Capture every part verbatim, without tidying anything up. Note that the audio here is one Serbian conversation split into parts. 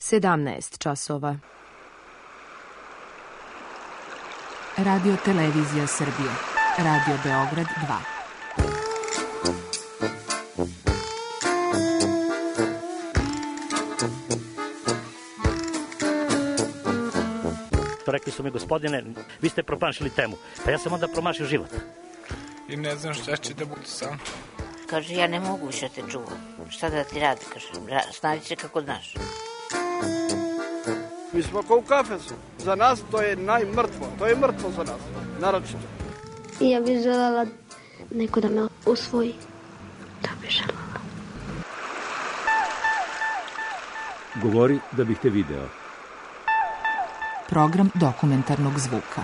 sedamnaest časova. Radio Televizija Srbije. Radio Beograd dva. Rekli su mi, gospodine, vi ste promašili temu. Pa ja sam onda promašio život. I ne znam šta će da budu sam. Kaže, ja ne mogu više te čuvam. Šta da ti radi? Kaže, snađi se kako znaš. Mi smo kao u kafesu. Za nas to je najmrtvo. To je mrtvo za nas. Naročito. I ja bih željela neko da me usvoji. Da bih željela. Govori da bih te video. Program dokumentarnog zvuka.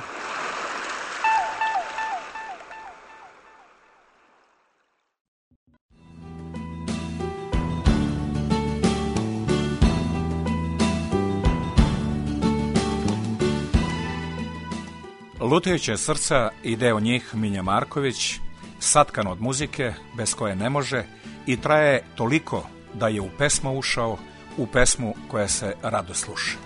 Lutajuće srca i deo njih Minja Marković, satkan od muzike, bez koje ne može, i traje toliko da je u pesmu ušao, u pesmu koja se rado sluša.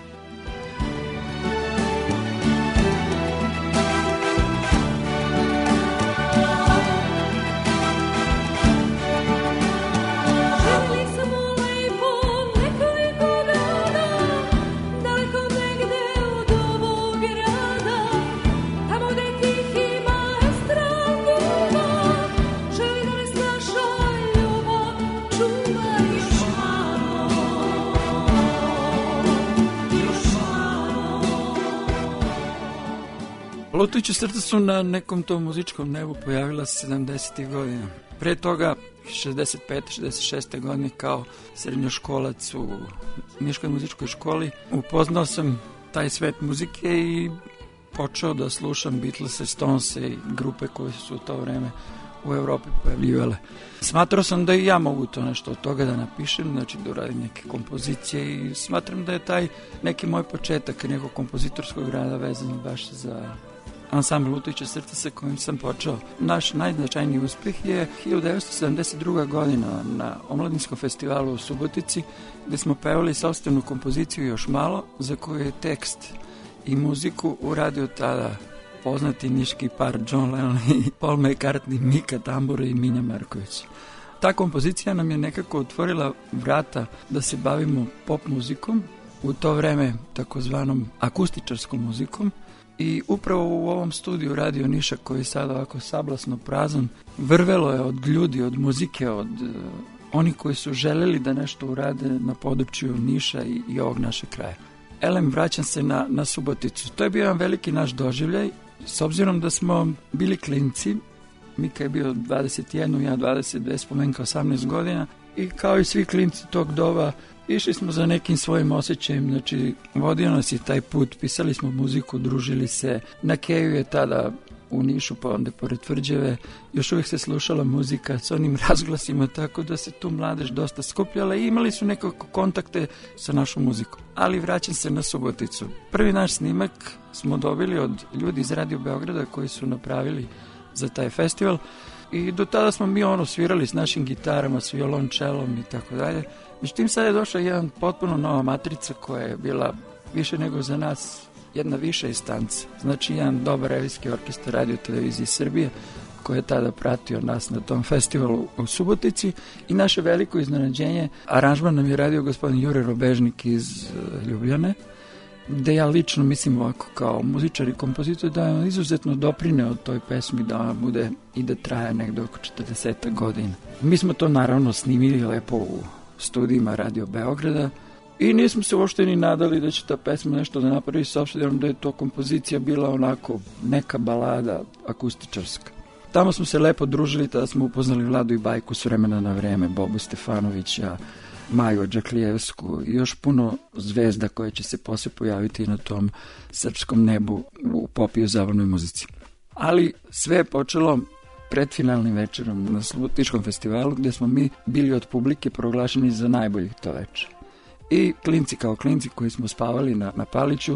Lutajuća srca su na nekom tom muzičkom nebu pojavila se sedamdesetih godina. Pre toga, šezdeset pete šezdeset šeste godine, kao srednjoškolac u Niškoj muzičkoj školi, upoznao sam taj svet muzike i počeo da slušam Beatlese, Stonese i grupe koje su u to vreme u Evropi pojavljivale. Smatrao sam da i ja mogu to nešto od toga da napišem, znači da uradim neke kompozicije, i smatram da je taj neki moj početak nekog kompozitorskog rada vezan baš za ansambl Lutajuće srca sa kojim sam počeo. Naš najznačajniji uspeh je hiljadu devetsto sedamdeset druga godina na Omladinskom festivalu u Subotici, gde smo pevali sopstvenu kompoziciju Još malo, za koju je tekst i muziku uradio tada poznati niški par John Lennon i Paul McCartney, Mika Tambura i Minja Marković. Ta kompozicija nam je nekako otvorila vrata da se bavimo pop muzikom, u to vreme takozvanom akustičarskom muzikom, i upravo u ovom studiju Radio Niša, koji je sada ovako sablasno prazan, vrvelo je od ljudi, od muzike, od uh, oni koji su želeli da nešto urade na području Niša i, i ovog našeg kraja. Elem, vraćam se na, na Suboticu. To je bio jedan veliki naš doživljaj, s obzirom da smo bili klinci. Mika je bio dvadeset jedan, ja dvadeset dve, Spomenka osamnaest godina, i kao i svi klinci tog doba išli smo za nekim svojim osjećajem, znači vodio nas je taj put, pisali smo muziku, družili se. Na Keju je tada u Nišu, pa onda pored Tvrđave, još uvijek se slušala muzika s onim razglasima, tako da se tu mladež dosta skupljala i imali su nekako kontakte sa našom muzikom. Ali vraćam se na Suboticu. Prvi naš snimak smo dobili od ljudi iz Radio Beograda koji su napravili za taj festival, i do tada smo mi ono svirali s našim gitarama, s violončelom i tako dalje. Međutim, sad je došla jedan potpuno nova matrica koja je bila više nego za nas jedna viša instanca. Znači, jedan dobar revijski orkestar Radio Televizije Srbije koji je tada pratio nas na tom festivalu u Subotici, i naše veliko iznenađenje, aranžman nam je radio gospodin Jure Robežnik iz Ljubljane, gde ja lično mislim ovako kao muzičar i kompozitor da je izuzetno doprineo toj pesmi da ona bude i da traje negde oko četrdeset godina. Mi smo to naravno snimili lepo u studijima Radio Beograda i nismo se uopšte ni nadali da će ta pesma nešto da napravi, s obzirom da je to kompozicija bila onako neka balada akustičarska. Tamo smo se lepo družili, tada smo upoznali Vladu i Bajku s vremena na vreme, Bobu Stefanovića, Maju Džaklijevsku i još puno zvezda koje će se posle pojaviti na tom srpskom nebu u pop i u zabavnoj muzici. Ali sve je počelo predfinalnim večerom na Subotičkom festivalu, gde smo mi bili od publike proglašeni za najboljih to večer. I klinci kao klinci koji smo spavali na, na Paliću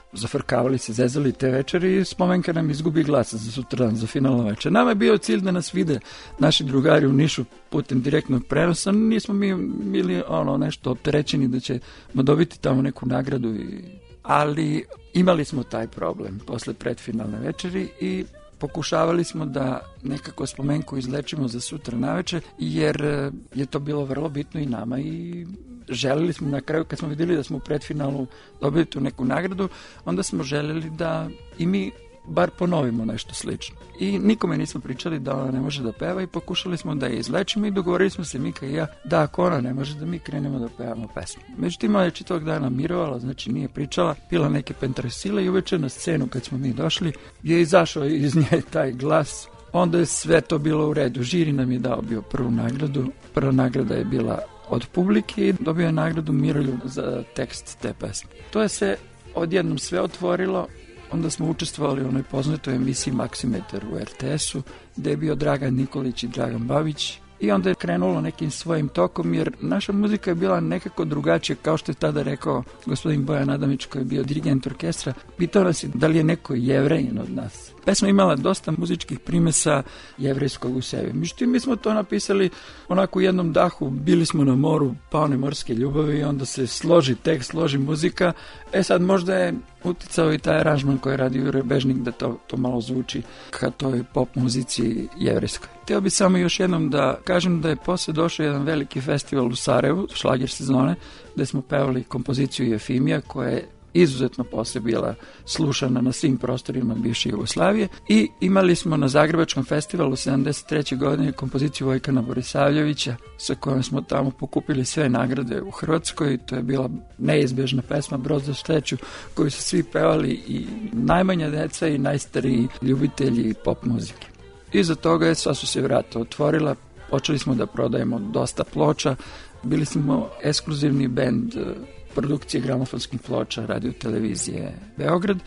zafrkavali se, zezali te večeri i Spomenka nam izgubi glas za sutradan, za finalno večer. Nama je bio cilj da nas vide naši drugari u Nišu putem direktnog prenosa, nismo mi bili ono nešto opterećeni da ćemo dobiti tamo neku nagradu, i... ali imali smo taj problem posle predfinalne večeri i pokušavali smo da nekako Spomenku izlečimo za sutra navečer, jer je to bilo vrlo bitno i nama i želeli smo na kraju, kad smo vidjeli da smo u predfinalu dobili tu neku nagradu, onda smo želeli da i mi bar ponovimo nešto slično. I nikome nismo pričali da ona ne može da peva i pokušali smo da je izlečimo i dogovorili smo se Mika i ja da ako ona ne može da mi krenemo da pevamo pesmu. Međutim, ona je čitavog dana mirovala, znači nije pričala, pila neke pentarasile i uveče na scenu kad smo mi došli je izašao iz nje taj glas. Onda je sve to bilo u redu. Žiri nam je dao bio prvu nagradu. Prva nagrada je bila od publike i dobio je nagradu Miroljub za tekst te pesme. To je se odjednom sve otvorilo. Onda smo učestvovali u onoj poznatoj emisiji Maksimetar u er te esu, gde je bio Dragan Nikolić i Dragan Babić. I onda je krenulo nekim svojim tokom, jer naša muzika je bila nekako drugačija, kao što je tada rekao gospodin Bojan Adamić, koji je bio dirigent orkestra. Pitao nas je da li je neko Jevrejin od nas. Pesma imala dosta muzičkih primesa jevrejskog u sebi. Međutim, mi smo to napisali onako u jednom dahu, bili smo na moru, pa one morske ljubavi i onda se složi tekst, složi muzika. E sad možda je uticao i taj aranžman koji radi Jure Bežnik da to, to malo zvuči ka toj pop muzici jevrejskoj. Htio bi samo još jednom da kažem da je posle došao jedan veliki festival u Sarajevu, šlager sezone, gde smo pevali kompoziciju Jefimija, koja je izuzetno posle bila slušana na svim prostorima bivše Jugoslavije, i imali smo na Zagrebačkom festivalu sedamdeset treće godine kompoziciju Vojkana Borisavljevića, sa kojom smo tamo pokupili sve nagrade u Hrvatskoj. To je bila neizbježna pesma Brod za sreću, koju su svi pevali, i najmanja deca i najstariji ljubitelji pop muzike. Iza toga je sva su se vrata otvorila, počeli smo da prodajemo dosta ploča, bili smo ekskluzivni bend produkcije gramofonskih ploča Radio Televizije Beograd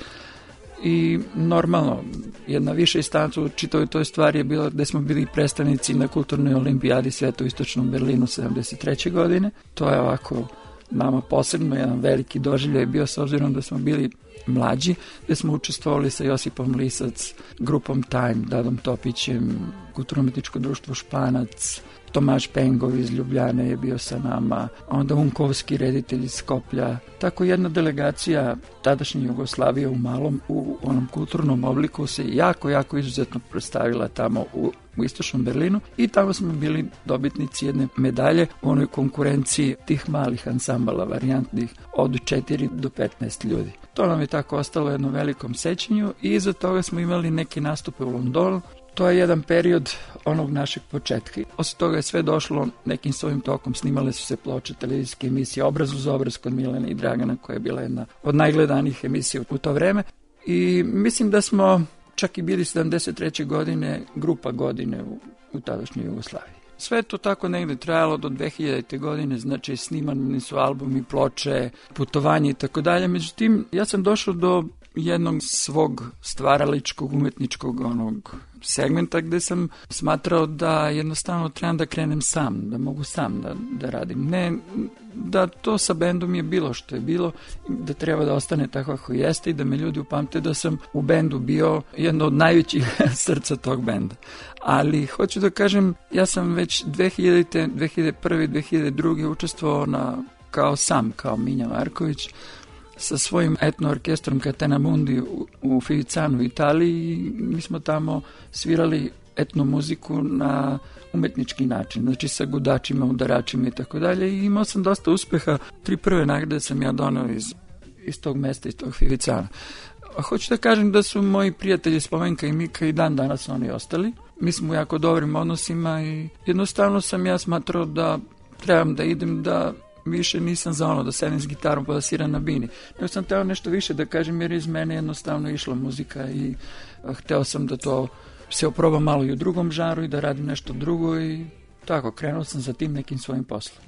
i normalno jedna viša instanca u čitavoj toj stvari je bila gde smo bili predstavnici na kulturnoj olimpijadi sveta u istočnom Berlinu sedamdeset treće godine. To je ovako nama posebno jedan veliki doživljaj bio, s obzirom da smo bili mlađi, gde smo učestvovali sa Josipom Lisac, grupom Time, Dadom Topićem, Kulturno-umetničko društvo Španac, Tomaš Pengov iz Ljubljane je bio sa nama, onda Unkovski reditelj iz Skoplja. Tako jedna delegacija tadašnje Jugoslavije u malom, u onom kulturnom obliku se jako, jako izuzetno predstavila tamo u, u istočnom Berlinu, i tamo smo bili dobitnici jedne medalje u onoj konkurenciji tih malih ansambala varijantnih od četiri do petnaest ljudi. To nam je tako ostalo jednom velikom sećanju i iza toga smo imali neke nastupe u Londonu. To je jedan period onog našeg početka. Osim toga je sve došlo nekim svojim tokom. Snimale su se ploče, televizijske emisije, Obraz uz obraz kod Milene i Dragana, koja je bila jedna od najgledanijih emisija u to vreme. I mislim da smo čak i bili sedamdeset treće godine grupa godine u, u tadašnjoj Jugoslaviji. Sve to tako negde trajalo do dve hiljadite godine, znači snimani su albumi, ploče, putovanje i tako dalje. Međutim, ja sam došao do jednog svog stvaraličkog, umetničkog onog segmenta gde sam smatrao da jednostavno trebam da krenem sam, da mogu sam da, da radim. Ne da to sa bendom je bilo što je bilo, da treba da ostane tako kako jeste i da me ljudi upamte da sam u bendu bio jedno od najvećih srca tog benda. Ali hoću da kažem, ja sam već dve hiljadite, dve hiljade prve, dve hiljade druge učestvovao na, kao sam, kao Minja Marković, sa svojim etno orkestrom Catena Mundi u, u Fivicanu u Italiji, i mi smo tamo svirali etno muziku na umetnički način, znači sa gudačima, udaračima i tako dalje, i imao sam dosta uspeha. Tri prve nagrade sam ja donao iz, iz tog mesta, iz tog Fivicana. A hoću da kažem da su moji prijatelji Spomenka i Mika i dan danas oni ostali. Mi smo u jako dobrim odnosima i jednostavno sam ja smatrao da trebam da idem, da više nisam za ono da sedim s gitarom pa da sviram na bini. Nego sam teo nešto više da kažem, jer iz mene jednostavno išla muzika i hteo sam da to se oprobam malo i u drugom žanru i da radim nešto drugo, i tako krenuo sam za tim nekim svojim poslom.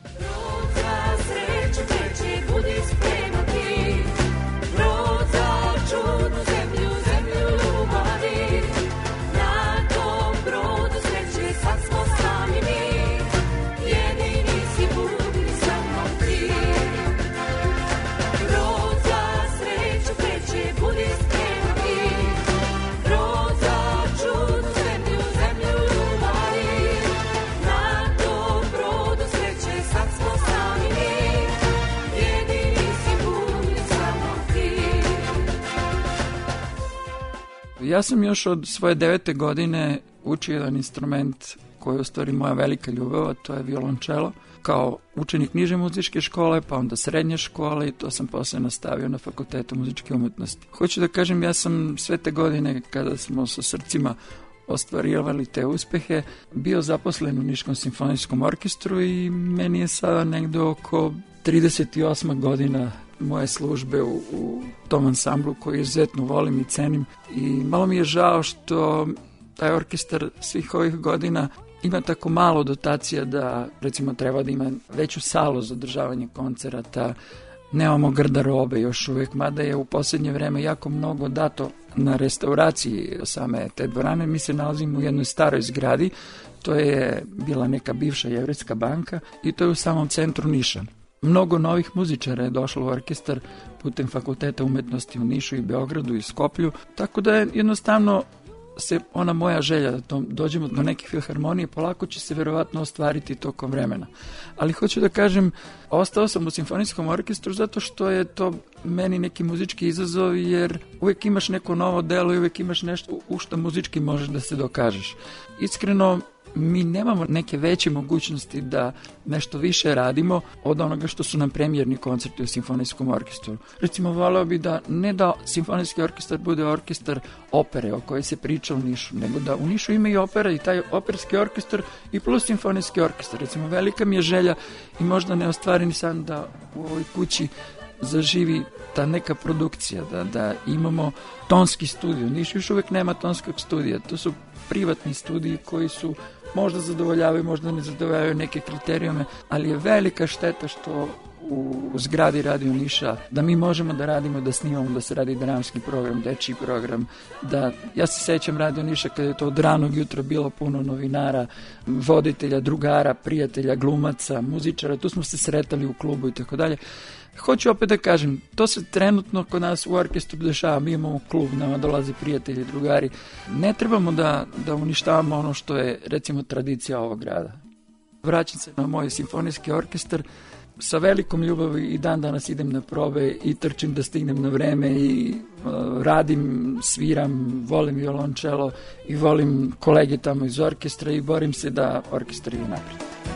Sreću kreće Ja sam još od svoje devete godine učio jedan instrument koji je u stvari moja velika ljubav, a to je violončelo. Kao učenik niže muzičke škole, pa onda srednje škole i to sam posle nastavio na Fakultetu muzičke umetnosti. Hoću da kažem, ja sam sve te godine kada smo sa srcima ostvarivali te uspehe, bio zaposlen u Niškom simfonijskom orkestru i meni je sada negde oko trideset osma godina moje službe u, u tom ansamblu koji izuzetno volim i cenim i malo mi je žao što taj orkestar svih ovih godina ima tako malo dotacija da recimo treba da ima veću salu za održavanje koncerata, nemamo garderobe još uvek, mada je u posljednje vreme jako mnogo dato na restauraciji same te dvorane. Mi se nalazimo u jednoj staroj zgradi, to je bila neka bivša Jevrejska banka i to je u samom centru Niša. Mnogo novih muzičara je došlo u orkestar putem Fakulteta umetnosti u Nišu i Beogradu i Skoplju, tako da je jednostavno se ona moja želja da to, dođemo do neke filharmonije, polako će se verovatno ostvariti tokom vremena. Ali hoću da kažem, ostao sam u simfonijskom orkestru zato što je to meni neki muzički izazov, jer uvek imaš neko novo delo i uvek imaš nešto u što muzički možeš da se dokažeš. Iskreno, mi nemamo neke veće mogućnosti da nešto više radimo od onoga što su nam premijerni koncerti u simfonijskom orkestru. Recimo, voleo bi da ne da simfonijski orkestar bude orkestar opere o kojoj se priča u Nišu, nego da u Nišu ima i opera i taj operski orkestar i plus simfonijski orkestar. Recimo, velika mi je želja i možda ne ostvarim sam da u ovoj kući zaživi ta neka produkcija, da, da imamo tonski studio. Niš još uvek nema tonskog studija, to su privatni studiji koji su možda zadovoljavaju, možda ne zadovoljavaju neke kriterijume, ali je velika šteta što u zgradi Radio Niša, da mi možemo da radimo, da snimamo, da se radi dramski program, dečiji program, da, ja se sećam Radio Niša kada je to od ranog jutra bilo puno novinara, voditelja, drugara, prijatelja, glumaca, muzičara, tu smo se sretali u klubu i tako dalje. Hoću opet da kažem, to se trenutno kod nas u orkestru dešava, mi imamo klub, nama dolaze prijatelji, drugari. Ne trebamo da, da uništavamo ono što je, recimo, tradicija ovog grada. Vraćam se na moj simfonijski orkestar, sa velikom ljubavi i dan danas idem na probe i trčim da stignem na vreme i uh, radim, sviram, volim violončelo i volim kolege tamo iz orkestra i borim se da orkestar ide napred.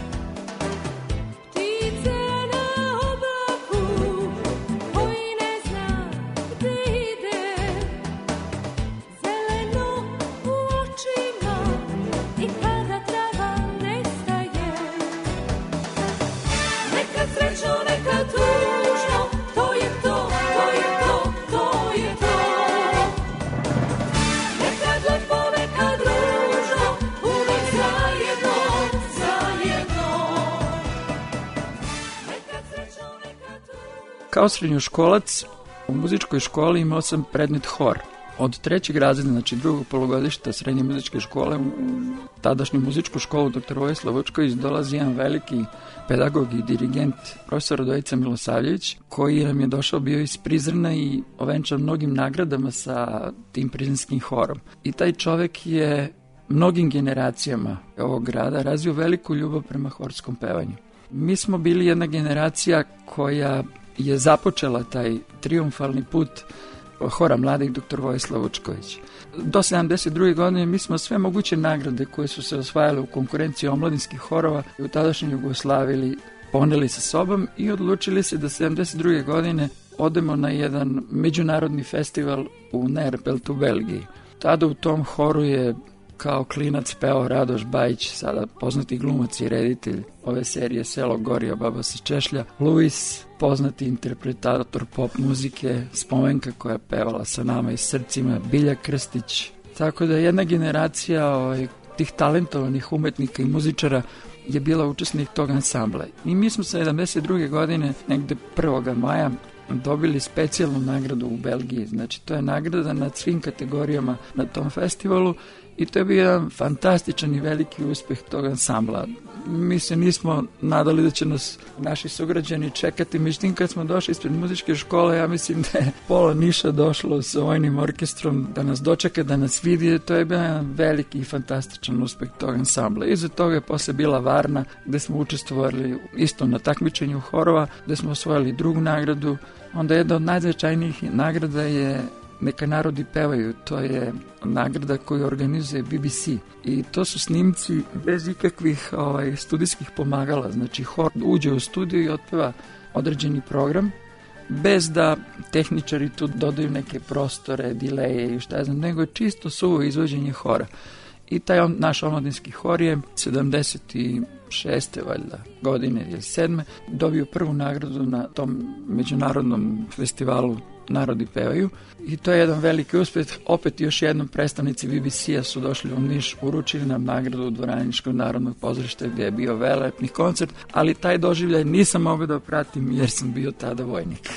Kao srednjoškolac u muzičkoj školi imao sam predmet hor. Od trećeg razreda, znači drugog polugodišta srednje muzičke škole, u tadašnju muzičku školu doktor Vojislav Vučković dolazi jedan veliki pedagog i dirigent, profesor Radojica Milosavljević, koji nam je došao bio iz Prizrena i ovenčan mnogim nagradama sa tim prizrenskim horom. I taj čovek je mnogim generacijama ovog grada razvio veliku ljubav prema horskom pevanju. Mi smo bili jedna generacija koja je započela taj triumfalni put hora mladih doktor Vojislav Vučković. Do sedamdeset druge godine mi smo sve moguće nagrade koje su se osvajale u konkurenciji omladinskih horova i u tadašnjoj Jugoslaviji poneli sa sobom i odlučili se da sedamdeset druge godine odemo na jedan međunarodni festival u Neerpeltu u Belgiji. Tada u tom horu je kao klinac peo Radoš Bajić, sada poznati glumac i reditelj ove serije Selo Gorija, baba se češlja, Luis, poznati interpretator pop muzike, Spomenka koja je pevala sa nama i srcima, Bilja Krstić. Tako da jedna generacija ovaj, tih talentovanih umetnika i muzičara je bila učesnik tog ansambla. I mi smo sedamdeset druge godine, negde prvog maja, dobili specijalnu nagradu u Belgiji. Znači, to je nagrada nad svim kategorijama na tom festivalu i to je bio jedan fantastičan i veliki uspeh tog ansambla. Mi se nismo nadali da će nas naši sugrađani čekati, međutim kad smo došli ispred muzičke škole, ja mislim da je pola Niša došlo sa vojnim orkestrom da nas dočeka, da nas vidi, to je bio jedan veliki i fantastičan uspeh tog ansambla. Iza toga je posle bila Varna, gde smo učestvovali isto na takmičenju horova, gde smo osvojili drugu nagradu. Onda jedna od najznačajnijih nagrada je Neka narodi pevaju, to je nagrada koju organizuje B B C i to su snimci bez ikakvih ovaj, studijskih pomagala, znači hor uđe u studiju i otpeva određeni program bez da tehničari tu dodaju neke prostore, dileje i šta ja znam, nego je čisto suvo izvođenje hora. I taj on, naš omladinski hor je sedamdeset šeste valjda godine ili sedme dobio prvu nagradu na tom međunarodnom festivalu Narodi pevaju i to je jedan veliki uspjeh. Opet još jednom predstavnici B B C-a su došli u Niš, uručili nam nagradu u dvorani Niškog narodnog pozorišta gdje je bio velepni koncert, ali taj doživljaj nisam mogao da pratim jer sam bio tada vojnik.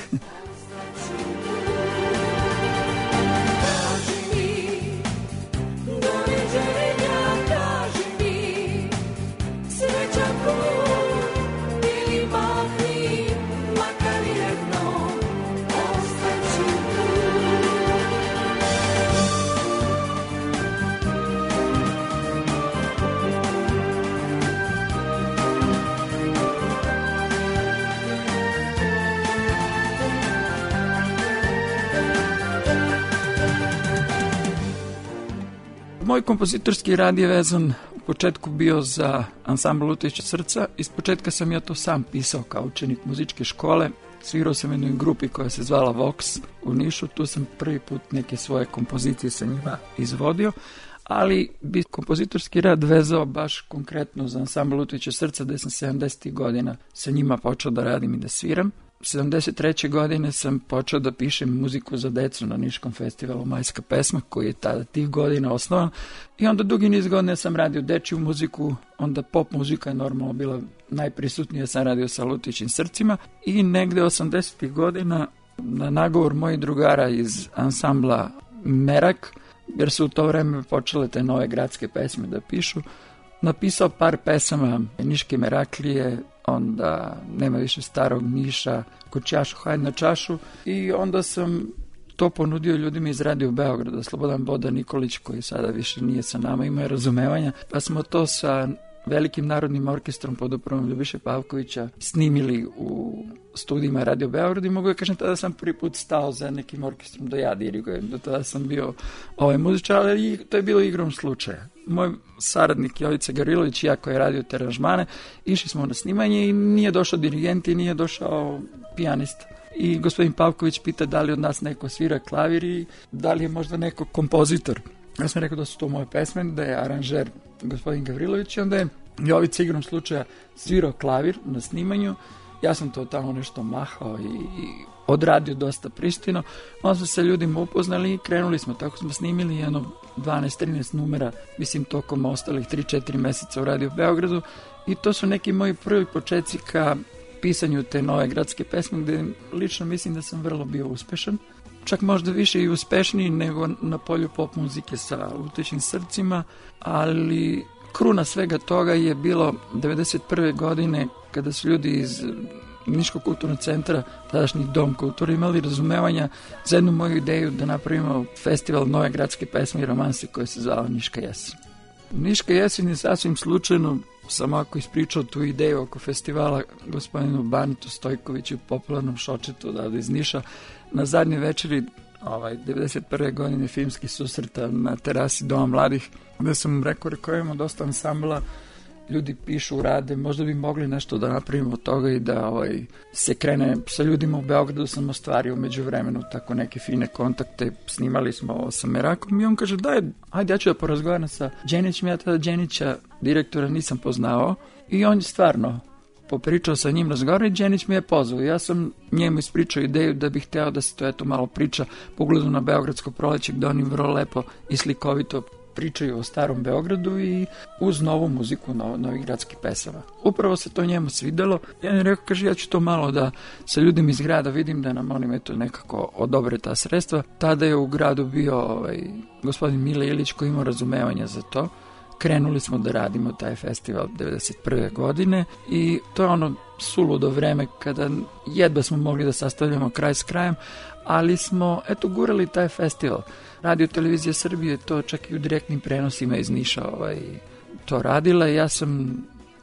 Moj kompozitorski rad je vezan u početku bio za ansambl Lutajuća srca. Iz početka sam ja to sam pisao kao učenik muzičke škole. Svirao sam u jednoj grupi koja se zvala Vox u Nišu. Tu sam prvi put neke svoje kompozicije sa njima izvodio. Ali bi kompozitorski rad vezao baš konkretno za ansambl Lutajuća srca, gde sam sedamdesetih godina sa njima počeo da radim i da sviram. sedamdeset treće godine sam počeo da pišem muziku za decu na Niškom festivalu Majska pesma, koji je tada tih godina osnovan. I onda dugi niz godina sam radio dečiju muziku, onda pop muzika je normalno bila najprisutnija, sam radio sa Lutajućim srcima. I negde osamdesetih godina na nagovor mojih drugara iz ansambla Merak, jer su u to vreme počele te nove gradske pesme da pišu, napisao par pesama Niške Meraklije, onda Nema više starog Niša, Ko čašu, hajde na čašu, i onda sam to ponudio ljudima iz Radio Beograda. Slobodan Boda Nikolić, koji sada više nije sa nama, ima razumevanja, pa smo to sa velikim narodnim orkestrom pod upravom Ljubiše Pavkovića snimili u studijima Radio Beograd i mogu da kažem, tada sam prvi put stao za nekim orkestrom da ja dirigujem. Do tada sam bio ovaj muzičar, ali to je bilo igrom slučaja. Moj saradnik Jovica Gavrilović i ja, koji je radio te aranžmane, išli smo na snimanje i nije došao dirigent i nije došao pijanista. I gospodin Pavković pita da li od nas neko svira klavir i da li je možda neko kompozitor. Ja sam rekao da su to moje pesme, da je aranžer gospodin Gavrilović i onda je Jovica igrom slučaja svirao klavir na snimanju. Ja sam to tamo nešto mahao i, i odradio dosta pristojno. Onda smo se ljudima upoznali i krenuli smo. Tako smo snimili jedno dvanaest trinaest numera, mislim tokom ostalih tri četiri meseca u Radio Beogradu, i to su neki moji prvi početci ka pisanju te nove gradske pesme, gde lično mislim da sam vrlo bio uspešan. Čak možda više i uspešniji nego na polju pop muzike sa Lutajućim srcima, ali kruna svega toga je bilo devedeset prve godine, kada su ljudi iz Niškog kulturnog centra, tadašnji Dom kulture, imali razumevanja za jednu moju ideju da napravimo festival nove gradske pesme i romanse koji se zvao Niška jesen. Niška jesen je sasvim slučajno, sam ako ispričao tu ideju oko festivala gospodinu Banitu Stojkoviću, popularnom šočetu odavde iz Niša, na zadnje večeri ovaj, devedeset prve godine filmski susreta na terasi Doma mladih, gde sam rekao, rekao imamo dosta ansambla, ljudi pišu, rade, možda bi mogli nešto da napravimo od toga i da ovaj, se krene sa ljudima u Beogradu. Sam ostvario među vremenu tako neke fine kontakte, snimali smo ovo sa Merakom i on kaže, daj, ajde ja ću da porazgovaram sa Đenićem. Ja tada Đenića, direktora, nisam poznao i on je stvarno popričao sa njim, razgovara i Đenić mi je pozvao. Ja sam njemu ispričao ideju da bih hteo da se to eto malo priča po ugledu na Beogradsko proleće, gde oni vrlo lepo i slikovito pričaju o starom Beogradu i uz novu muziku no, novih gradskih pesama. Upravo se to njemu svidelo. Ja mi rekao, kaže, ja ću to malo da sa ljudima iz grada vidim da nam oni eto nekako odobre ta sredstva. Tada je u gradu bio ovaj, gospodin Mile Ilić koji imao razumevanja za to. Krenuli smo da radimo taj festival devedeset prve godine i to je ono suludo vreme kada jedva smo mogli da sastavljamo kraj s krajem, ali smo eto gurali taj festival. Radio Televizija Srbije to čak i u direktnim prenosima iz Niša ovaj, to radila. Ja sam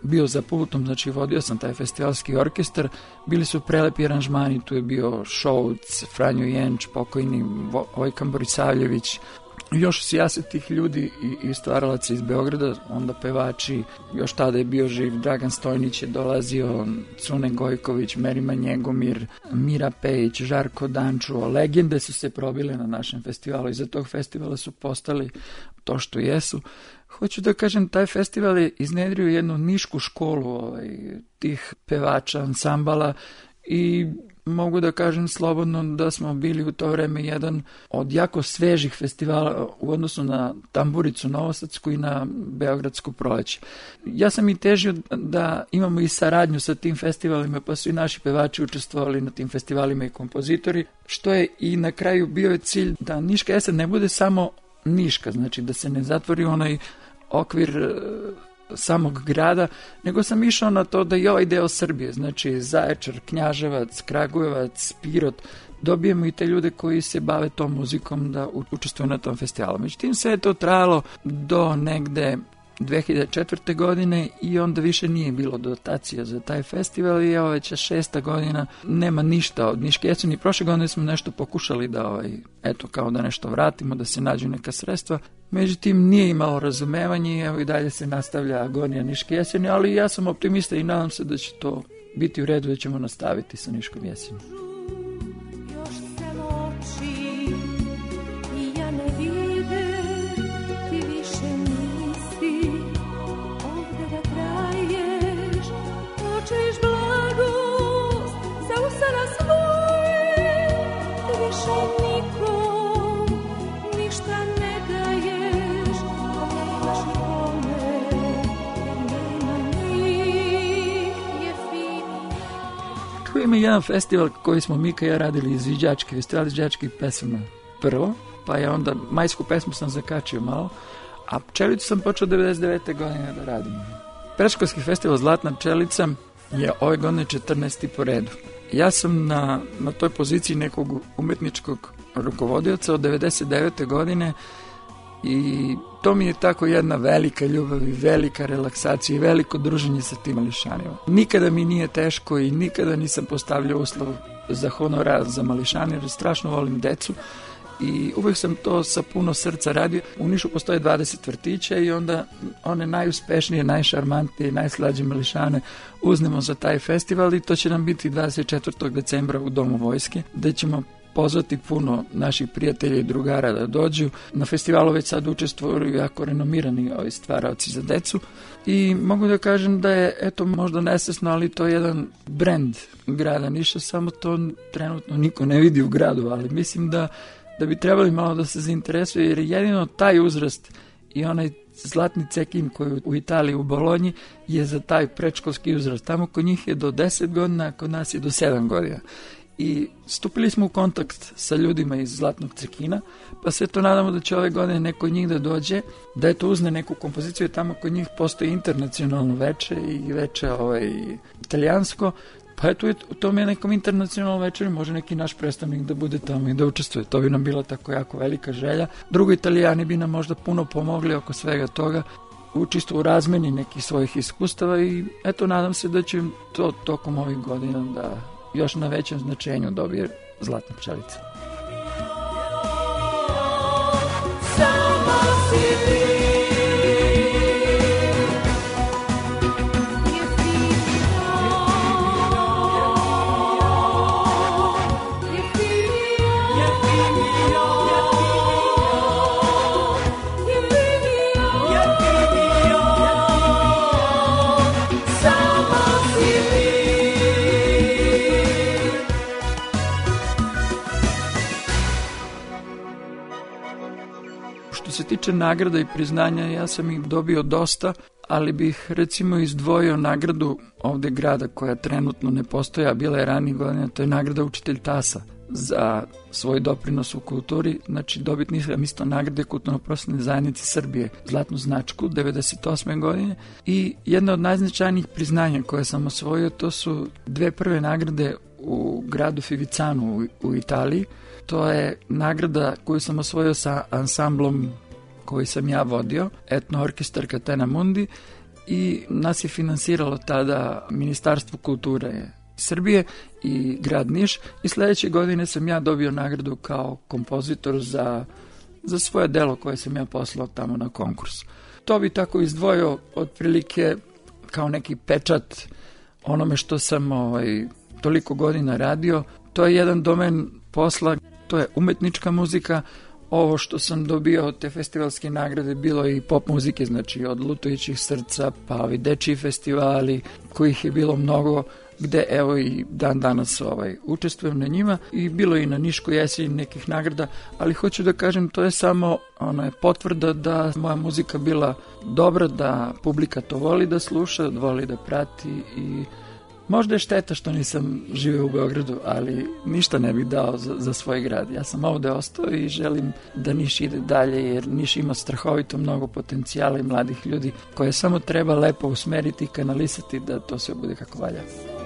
bio za pultom, znači vodio sam taj festivalski orkestar, bili su prelepi aranžmani, tu je bio Šouc, Franjo Jenč, pokojni Vojkan Borisavljević, još sijaset tih ljudi i, i stvaralaca iz Beograda, onda pevači, još tada je bio živ Dragan Stojnić je dolazio, Cune Gojković, Merima Njegomir, Mira Pejić, Žarko Dančuo, legende su se probile na našem festivalu i za tog festivala su postali to što jesu. Hoću da kažem, taj festival je iznedrio jednu nišku školu ovaj, tih pevača, ansambala i mogu da kažem slobodno da smo bili u to vreme jedan od jako svežih festivala u odnosu na Tamburicu Novosadsku i na Beogradsku proleće. Ja sam i težio da imamo i saradnju sa tim festivalima, pa su i naši pevači učestvovali na tim festivalima i kompozitori, što je i na kraju bio je cilj da Niška jesen ne bude samo Niška, znači da se ne zatvori onaj okvir samog grada, nego sam išao na to da i ovaj deo Srbije, znači Zaječar, Knjaževac, Kragujevac, Pirot, dobijemo i te ljude koji se bave tom muzikom da učestvuju na tom festivalu. Međutim, sve je to trajalo do negde dve hiljade četvrte. godine i onda više nije bilo dotacija za taj festival i evo već šesta godina nema ništa od Niške jeseni. I prošle godine smo nešto pokušali da ovaj, eto kao da nešto vratimo, da se nađu neka sredstva. Međutim, nije imalo razumevanje i evo i dalje se nastavlja agonija Niške jeseni, ali ja sam optimista i nadam se da će to biti u redu, da ćemo nastaviti sa Niškom jeseni. Ima jedan festival koji smo Mika i ja radili izviđački, festival izviđačkih pesama prvo, pa je onda majsku pesmu sam zakačio malo, a Pčelicu sam počeo devedeset devete. godine da radim. Predškolski festival Zlatna pčelica je ove godine četrnaesti po redu. Ja sam na, na toj poziciji nekog umetničkog rukovodioca od devedeset devete. godine i to mi je tako jedna velika ljubav i velika relaksacija i veliko druženje sa tim mališanima. Nikada mi nije teško i nikada nisam postavljao uslov za honorar za mališane, jer strašno volim decu i uvijek sam to sa puno srca radio. U Nišu postoje dvadeset vrtića i onda one najuspešnije, najšarmantnije, najslađe mališane uznemo za taj festival i to će nam biti dvadeset četvrtog decembra u Domu vojske, gde ćemo pozvati puno naših prijatelja i drugara da dođu. Na festivalu već sad učestvuju jako renomirani ovi stvaraoci za decu i mogu da kažem da je, eto, možda nesvesno, ali to je jedan brend grada Niša, samo to trenutno niko ne vidi u gradu, ali mislim da, da bi trebali malo da se zainteresuje, jer jedino taj uzrast i onaj zlatni cekin koji u Italiji u Bolonji je za taj predškolski uzrast. Tamo kod njih je do deset godina, a kod nas je do sedam godina. I stupili smo u kontakt sa ljudima iz Zlatnog cekina, pa se to nadamo da će ove godine neko od njih da dođe, da eto uzne neku kompoziciju, tamo kod njih postoji internacionalno veče i veče ovaj, italijansko, pa eto u tom je nekom internacionalnom večeru može neki naš predstavnik da bude tamo i da učestvuje. To bi nam bila tako jako velika želja. Drugo, Italijani bi nam možda puno pomogli oko svega toga, u čisto u razmeni nekih svojih iskustava i eto nadam se da će to tokom ovih godina da još na većem značenju dobije Zlatna pčelica. Što se tiče nagrada i priznanja, ja sam ih dobio dosta, ali bih recimo izdvojio nagradu ovde grada koja trenutno ne postoja, bila je ranije godina, to je nagrada Učitelj Tasa za svoj doprinos u kulturi, znači dobitnik isto nagrade Kulturno-prosvetne zajednice Srbije, zlatnu značku devedeset osme. godine i jedna od najznačajnijih priznanja koje sam osvojio, to su dve prve nagrade u gradu Fivicanu u, u Italiji. To je nagrada koju sam osvojio sa ansamblom koji sam ja vodio, Etno Orkestar Catena Mundi, i nas je finansiralo tada Ministarstvo kulture Srbije i grad Niš i sledeće godine sam ja dobio nagradu kao kompozitor za, za svoje delo koje sam ja poslao tamo na konkurs. To bi tako izdvojio otprilike kao neki pečat onome što sam ovaj, toliko godina radio. To je jedan domen posla, to je umetnička muzika. Ovo što sam dobio te festivalske nagrade bilo je i pop muzike, znači od Lutajućih srca, pa ovi dečiji festivali, kojih je bilo mnogo, gde evo i dan danas ovaj, učestvujem na njima i bilo je i na Niškoj jeseni nekih nagrada, ali hoću da kažem to je samo ona je potvrda da moja muzika bila dobra, da publika to voli da sluša, voli da prati i možda je šteta što nisam živeo u Beogradu, ali ništa ne bih dao za, za svoj grad. Ja sam ovde ostao i želim da Niš ide dalje, jer Niš ima strahovito mnogo potencijala i mladih ljudi koje samo treba lepo usmeriti i kanalisati da to sve bude kako valja.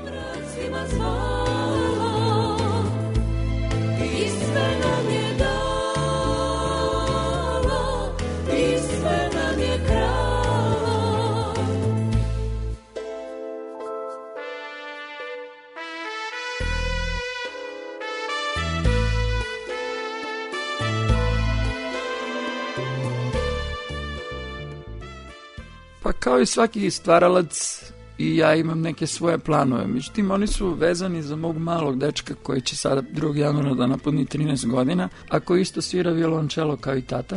Pa kao i svaki stvaralac i ja imam neke svoje planove. Međutim, oni su vezani za mog malog dečka koji će sada drugog januara da napuni trinaest godina, a koji isto svira violončelo kao i tata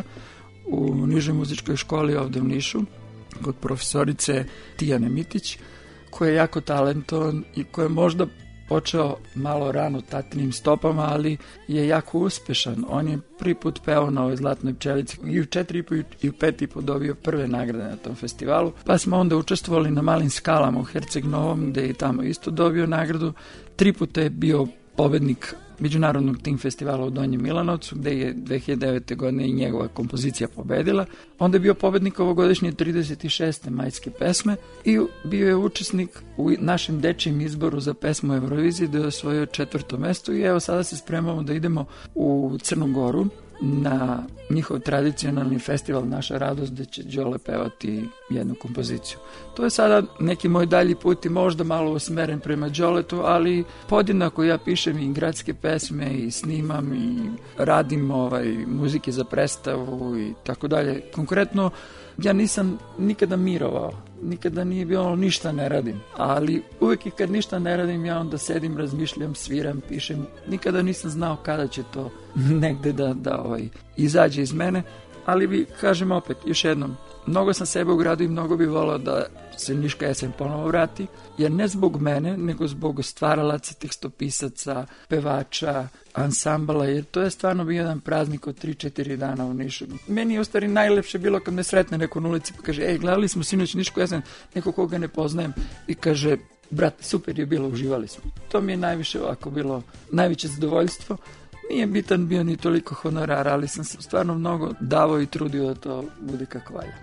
u nižoj muzičkoj školi ovde u Nišu kod profesorice Tijane Mitić, koja je jako talentovan i koja je možda počeo malo rano tatinim stopama, ali je jako uspešan. On je prvi put peo na ovoj Zlatnoj pčelici i u četiri i po i u pet i po dobio prve nagrade na tom festivalu. Pa smo onda učestvovali na Malim skalama u Herceg Novom, gde je tamo isto dobio nagradu. Tri puta je bio pobednik Međunarodnog tim festivala u Donjem Milanovcu, gde je dve hiljade devete. godine i njegova kompozicija pobedila. Onda je bio pobednik ovogodišnje trideset šeste majske pesme i bio je učesnik u našem dečijem izboru za pesmu Eurovizije, da je osvojio četvrto mesto i evo sada se spremamo da idemo u Crnu Goru na njihov tradicionalni festival Naša radost, gde će Đole pevati jednu kompoziciju. To je sada neki moj dalji put i možda malo usmeren prema Đoletu, ali podjednako ja pišem i gradske pesme i snimam i radim ovaj, muzike za predstavu i tako dalje. Konkretno, ja nisam nikada mirovao, nikada nije bilo ništa ne radim, ali uvek i kad ništa ne radim ja onda sedim, razmišljam, sviram, pišem. Nikada nisam znao kada će to negde da, da ovaj, izađe iz mene, ali bi, kažem opet, još jednom, mnogo sam sebe u gradu i mnogo bi volao da se Niška jesen ponovo vrati, jer ne zbog mene, nego zbog stvaralaca, tekstopisaca, pevača, ansambala, jer to je stvarno bio jedan praznik od tri četiri dana u Nišu. Meni je u stvari najlepše bilo kad me sretne neko na ulici pa kaže, ej, gledali smo sinoć Nišku jesen, neko koga ne poznajem i kaže, brate, super je bilo, uživali smo. To mi je najviše ovako bilo, najveće zadovoljstvo. Nije bitan bio ni toliko honorar, ali sam se stvarno mnogo davao i trudio da to bude kako valja.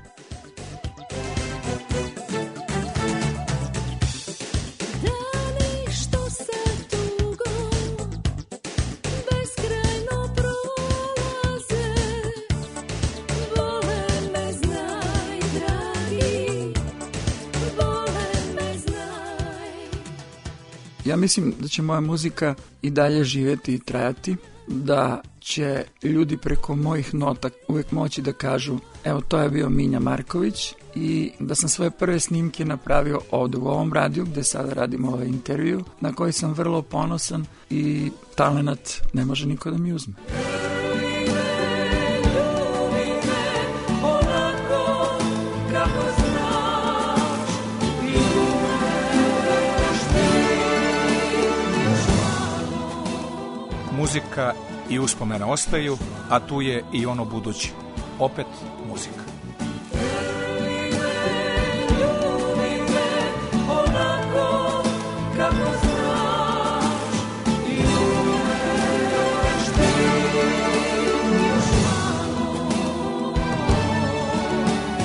Ja mislim da će moja muzika i dalje živjeti i trajati, da će ljudi preko mojih nota uvijek moći da kažu evo to je bio Minja Marković i da sam svoje prve snimke napravio ovdje u ovom radiju gdje sada radimo ovaj intervju na koji sam vrlo ponosan i talenat ne može niko da mi uzme. Muzika i uspomena ostaju, a tu je i ono buduće. Opet muzika.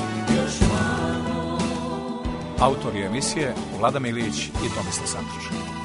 Autori emisije Vlada Milić i Tomislav Santruš.